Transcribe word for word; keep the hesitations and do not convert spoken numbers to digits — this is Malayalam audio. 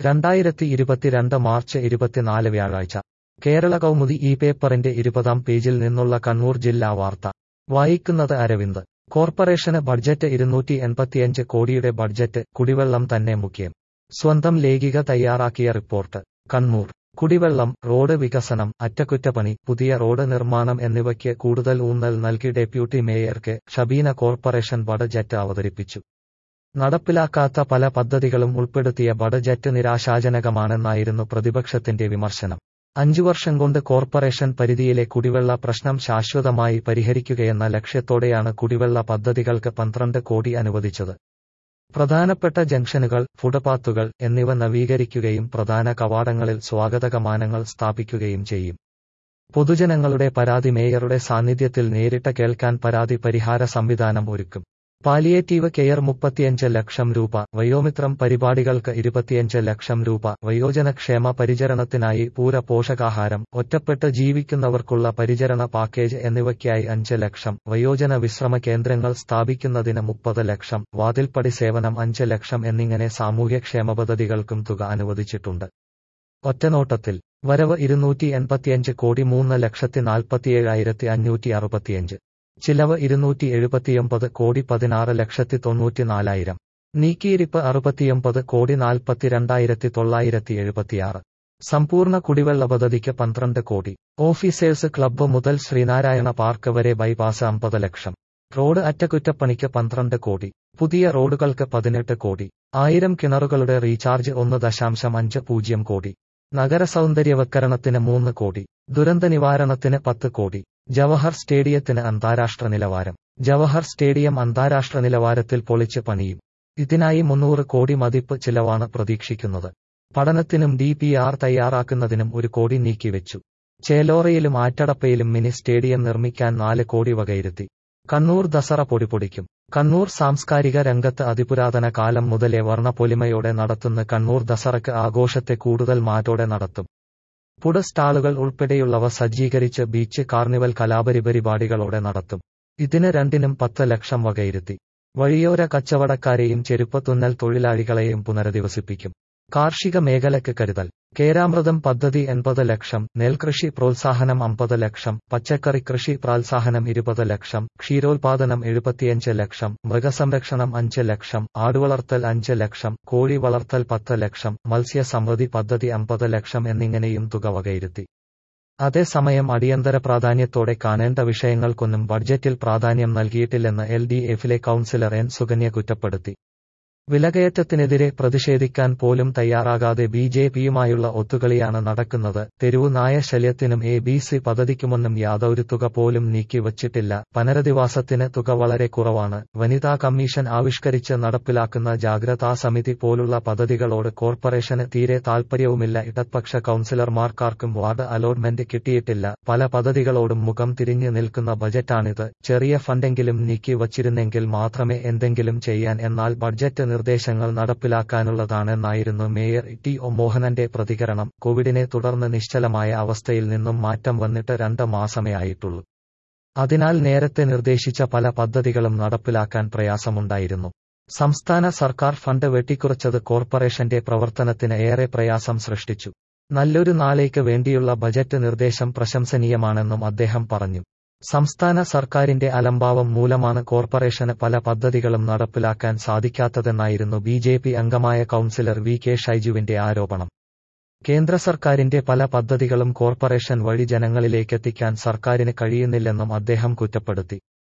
രണ്ടായിരത്തി ഇരുപത്തിരണ്ട് മാർച്ച് ഇരുപത്തിനാല് വ്യാഴാഴ്ച കേരള കൗമുദി ഈ പേപ്പറിന്റെ ഇരുപതാം പേജിൽ നിന്നുള്ള കണ്ണൂർ ജില്ലാ വാർത്ത വായിക്കുന്നത് അരവിന്ദ്. കോർപ്പറേഷന് ബഡ്ജറ്റ് ഇരുന്നൂറ്റി എൺപത്തിയഞ്ച് കോടിയുടെ ബഡ്ജറ്റ്, കുടിവെള്ളം തന്നെ മുഖ്യം. സ്വന്തം ലേഖിക തയ്യാറാക്കിയ റിപ്പോർട്ട്. കണ്ണൂർ. കുടിവെള്ളം, റോഡ് വികസനം, അറ്റകുറ്റപ്പണി, പുതിയ റോഡ് നിർമ്മാണം എന്നിവയ്ക്ക് കൂടുതൽ ഊന്നൽ നൽകി deputy mayor K Shabeena corporation budget അവതരിപ്പിച്ചു. നടപ്പിലാക്കാത്ത പല പദ്ധതികളും ഉൾപ്പെടുത്തിയ ബഡ്ജറ്റ് നിരാശാജനകമാണെന്നായിരുന്നു പ്രതിപക്ഷത്തിന്റെ വിമർശനം. അഞ്ചു വർഷം കൊണ്ട് കോർപ്പറേഷൻ പരിധിയിലെ കുടിവെള്ള പ്രശ്നം ശാശ്വതമായി പരിഹരിക്കുകയെന്ന ലക്ഷ്യത്തോടെയാണ് കുടിവെള്ള പദ്ധതികൾക്ക് പന്ത്രണ്ട് കോടി അനുവദിച്ചത്. പ്രധാനപ്പെട്ട ജംഗ്ഷനുകൾ, ഫുട്പാത്തുകൾ എന്നിവ നവീകരിക്കുകയും പ്രധാന കവാടങ്ങളിൽ സ്വാഗതകമാനങ്ങൾ സ്ഥാപിക്കുകയും ചെയ്യും. പൊതുജനങ്ങളുടെ പരാതി മേയറുടെ സാന്നിധ്യത്തിൽ നേരിട്ട് കേൾക്കാൻ പരാതി പരിഹാര സംവിധാനം ഒരുക്കും. പാലിയേറ്റീവ് കെയർ മുപ്പത്തിയഞ്ച് ലക്ഷം രൂപ, വയോമിത്രം പരിപാടികൾക്ക് ഇരുപത്തിയഞ്ച് ലക്ഷം രൂപ, വയോജനക്ഷേമ പരിചരണത്തിനായി പൂര പോഷകാഹാരം, ഒറ്റപ്പെട്ട് ജീവിക്കുന്നവർക്കുള്ള പരിചരണ പാക്കേജ് എന്നിവയ്ക്കായി അഞ്ച് ലക്ഷം, വയോജന വിശ്രമ കേന്ദ്രങ്ങൾ സ്ഥാപിക്കുന്നതിന് മുപ്പത് ലക്ഷം, വാതിൽപ്പടി സേവനം അഞ്ച് ലക്ഷം എന്നിങ്ങനെ സാമൂഹ്യക്ഷേമ പദ്ധതികൾക്കും തുക അനുവദിച്ചിട്ടുണ്ട്. ഒറ്റനോട്ടത്തിൽ വരവ് ഇരുന്നൂറ്റി എൺപത്തിയഞ്ച് കോടി മൂന്ന് ലക്ഷത്തി നാൽപ്പത്തിയേഴായിരത്തി അഞ്ഞൂറ്റി അറുപത്തിയഞ്ച്. ചിലവ് ഇരുന്നൂറ്റി എഴുപത്തിയൊമ്പത് കോടി പതിനാറ് ലക്ഷത്തി തൊണ്ണൂറ്റിനാലായിരം. നീക്കിയിരിപ്പ് അറുപത്തിയൊമ്പത് കോടി നാൽപ്പത്തിരണ്ടായിരത്തി തൊള്ളായിരത്തി എഴുപത്തിയാറ്. സമ്പൂർണ്ണ കുടിവെള്ള പദ്ധതിക്ക് പന്ത്രണ്ട് കോടി. ഓഫീസേഴ്സ് ക്ലബ്ബ് മുതൽ ശ്രീനാരായണ പാർക്ക് വരെ ബൈപാസ് അമ്പത് ലക്ഷം. റോഡ് അറ്റകുറ്റപ്പണിക്ക് പന്ത്രണ്ട് കോടി. പുതിയ റോഡുകൾക്ക് പതിനെട്ട് കോടി. ആയിരം കിണറുകളുടെ റീചാർജ് ഒന്ന് ദശാംശം അഞ്ച് പൂജ്യം കോടി. നഗര സൗന്ദര്യവത്കരണത്തിന് മൂന്ന് കോടി. ദുരന്ത നിവാരണത്തിന് പത്ത് കോടി. ജവഹർ സ്റ്റേഡിയത്തിന് അന്താരാഷ്ട്ര നിലവാരം. ജവഹർ സ്റ്റേഡിയം അന്താരാഷ്ട്ര നിലവാരത്തിൽ പൊളിച്ച് പണിയും. ഇതിനായി മുന്നൂറ് കോടി മതിപ്പ് ചിലവാണ് പ്രതീക്ഷിക്കുന്നത്. പഠനത്തിനും ഡി പി ആർ തയ്യാറാക്കുന്നതിനും ഒരു കോടി നീക്കിവെച്ചു. ചേലോറയിലും ആറ്റടപ്പയിലും മിനി സ്റ്റേഡിയം നിർമ്മിക്കാൻ നാല് കോടി വകയിരുത്തി. കണ്ണൂർ ദസറ പൊടിപൊടിക്കും. കണ്ണൂർ സാംസ്കാരിക രംഗത്ത് അതിപുരാതന കാലം മുതലേ വർണ്ണപ്പൊലിമയോടെ നടത്തുന്ന കണ്ണൂർ ദസറയ്ക്ക് ആഘോഷത്തെ കൂടുതൽ മാറ്റോടെ നടത്തും. ഫുഡ് സ്റ്റാളുകൾ ഉൾപ്പെടെയുള്ളവ സജ്ജീകരിച്ച് ബീച്ച് കാർണിവൽ കലാപരിപരിപാടികളോടെ നടത്തും. ഇതിന് രണ്ടിനും പത്ത് ലക്ഷം വകയിരുത്തി. വഴിയോര കച്ചവടക്കാരെയും ചെരുപ്പ് തുന്നൽ തൊഴിലാളികളെയും പുനരധിവസിപ്പിക്കും. കാർഷിക മേഖലയ്ക്ക് കരുതൽ. കേരാമൃതം പദ്ധതി എൺപത് ലക്ഷം, നെൽകൃഷി പ്രോത്സാഹനം അമ്പത് ലക്ഷം, പച്ചക്കറി കൃഷി പ്രോത്സാഹനം ഇരുപത് ലക്ഷം, ക്ഷീരോത്പാദനം എഴുപത്തിയഞ്ച് ലക്ഷം, മൃഗസംരക്ഷണം അഞ്ച് ലക്ഷം, ആടുവളർത്തൽ അഞ്ച് ലക്ഷം, കോഴി വളർത്തൽ പത്ത് ലക്ഷം, മത്സ്യ സമൃദ്ധി പദ്ധതി അമ്പത് ലക്ഷം എന്നിങ്ങനെയും തുക വകയിരുത്തി. അതേസമയം അടിയന്തര പ്രാധാന്യത്തോടെ കാണേണ്ട വിഷയങ്ങൾക്കൊന്നും ബഡ്ജറ്റിൽ പ്രാധാന്യം നൽകിയിട്ടില്ലെന്ന് എൽ ഡി എഫിലെ കൌൺസിലർ എൻ സുകന്യ കുറ്റപ്പെടുത്തി. വിലകയറ്റത്തിനെതിരെ പ്രതിഷേധിക്കാൻ പോലും തയ്യാറാകാതെ ബി ജെ പിയുമായുള്ള ഒത്തുകളിയാണ് നടക്കുന്നത്. തെരുവു നായ ശല്യത്തിനും എ ബി സി പദ്ധതിക്കുമൊന്നും യാതൊരു തുക പോലും നീക്കിവച്ചിട്ടില്ല. പുനരധിവാസത്തിന് തുക വളരെ കുറവാണ്. വനിതാ കമ്മീഷൻ ആവിഷ്കരിച്ച് നടപ്പിലാക്കുന്ന ജാഗ്രതാ സമിതി പോലുള്ള പദ്ധതികളോട് കോർപ്പറേഷന് തീരെ താൽപര്യവുമില്ല. ഇടതുപക്ഷ കൌൺസിലർമാർക്കാർക്കും വാർഡ് അലോട്ട്മെന്റ് കിട്ടിയിട്ടില്ല. പല പദ്ധതികളോടും മുഖം തിരിഞ്ഞു നിൽക്കുന്ന ബജറ്റാണിത്. ചെറിയ ഫണ്ടെങ്കിലും നീക്കി വച്ചിരുന്നെങ്കിൽ മാത്രമേ എന്തെങ്കിലും ചെയ്യാൻ. എന്നാൽ ബഡ്ജറ്റ് നിർദ്ദേശങ്ങൾ നടപ്പിലാക്കാനുള്ളതാണെന്നായിരുന്നു മേയർ ടി ഒ മോഹനന്റെ പ്രതികരണം. കോവിഡിനെ തുടർന്ന് നിശ്ചലമായ അവസ്ഥയിൽ നിന്നും മാറ്റം വന്നിട്ട് രണ്ട് മാസമേ ആയിട്ടുള്ളൂ. അതിനാൽ നേരത്തെ നിർദ്ദേശിച്ച പല പദ്ധതികളും നടപ്പിലാക്കാൻ പ്രയാസമുണ്ടായിരുന്നു. സംസ്ഥാന സർക്കാർ ഫണ്ട് വെട്ടിക്കുറച്ചത് കോർപ്പറേഷന്റെ പ്രവർത്തനത്തിന് ഏറെ പ്രയാസം സൃഷ്ടിച്ചു. നല്ലൊരു നാളേക്ക് വേണ്ടിയുള്ള ബജറ്റ് നിർദ്ദേശം പ്രശംസനീയമാണെന്നും അദ്ദേഹം പറഞ്ഞു. സംസ്ഥാന സർക്കാരിന്റെ അലംഭാവം മൂലമാണ് കോർപ്പറേഷന് പല പദ്ധതികളും നടപ്പിലാക്കാൻ സാധിക്കാത്തതെന്നായിരുന്നു ബി ജെ പി അംഗമായ കൌൺസിലർ വി കെ ഷൈജുവിന്റെ ആരോപണം. കേന്ദ്ര സർക്കാരിന്റെ പല പദ്ധതികളും കോർപ്പറേഷൻ വഴി ജനങ്ങളിലേക്കെത്തിക്കാൻ സർക്കാരിന് കഴിയുന്നില്ലെന്നും അദ്ദേഹം കുറ്റപ്പെടുത്തി.